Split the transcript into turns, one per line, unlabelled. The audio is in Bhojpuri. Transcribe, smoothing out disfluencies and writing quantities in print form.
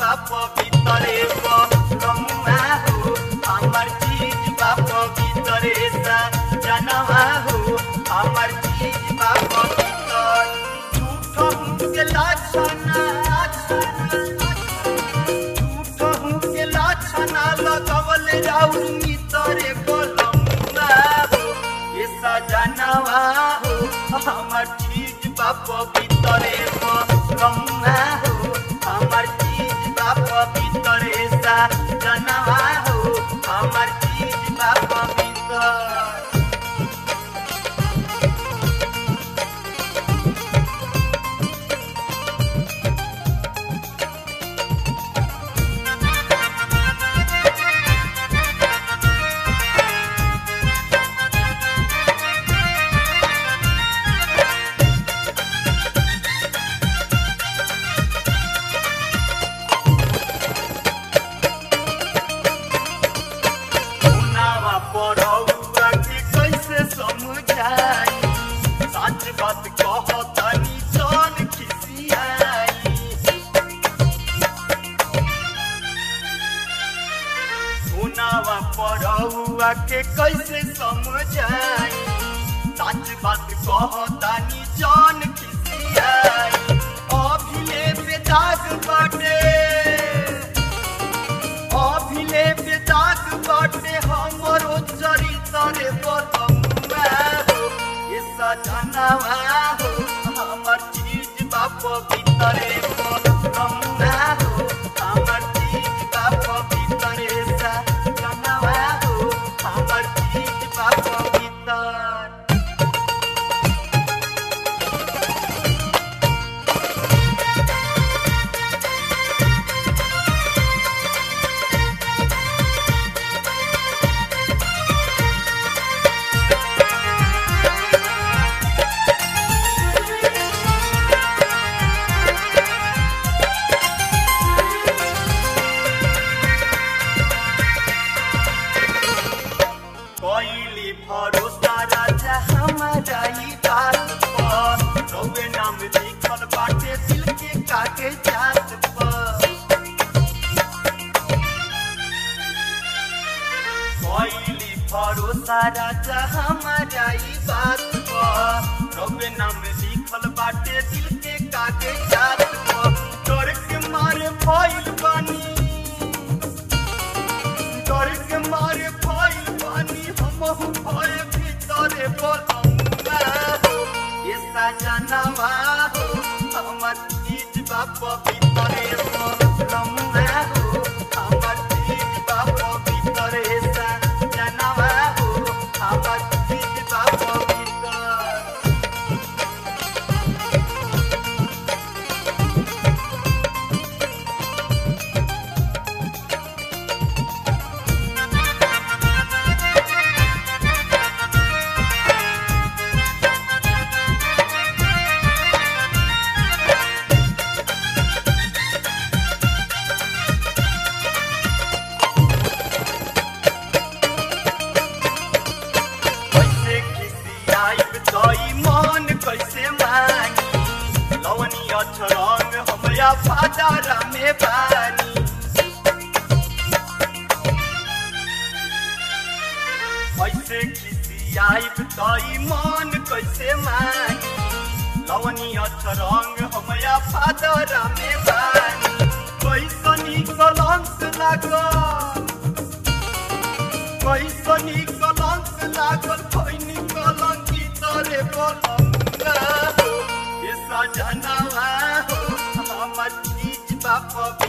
बाप भीतरे रमुआ हो हमर चीज बाप भीतरे सा जनवा हो हमर चीज बाप भीतर झूठ के लाछना झूठ के लाछना लगवल राउर मितरे रमुआ हो ये सजनवा हो हमर चीज बाप भीतरे रमुआ हो हमर चीज बाप भीतरे सा जनवा हो हमर चीज बाप भीतर बात कहतनी जान खिसियाई सुनावा पढ़ौआ के कैसे समझाई सच बात कहतनी जान खिसियाई अभिले बेदाग बाटे अभिले बेदाग बाटे हमरो चरितरे बलमुआ ये सजनवा हो हमर चीज बाप भीतरे रमुआ हो हमर चीज बाप भीतरे सा जनवा हो हमर चीज बाप भीतर कोइली भरोसा राजा हमारा ही बात पर रउए नाम लिखल बाटे दिल के काटे जात पर कोइली भरोसा राजा हमारा ही बात पर रउए नाम लिखल बाटे दिल के काटे जात पर डर के मारे भइल बानी डर के मारे भइल बानी हमहु भय भीतरे बलमुआ हो ये सजनवा हो हमर चीज बाप भीतरे रमुआ हो हमर चीज बाप भीतरे सा जनवा हो हमर चीज बाप भीतर मन कैसे मानी लवनी अछरंग हमरा फादरा में बानी कैसे खिसियाइब तई मन कैसे मानी लवनी अछरंग हमरा फादरा में बानी कैसनी कलंक लागल कैसनी कलंक लागल खैनी कलंकी तरे बलमुआ हो ये सजनवा हो हमर चीज बाप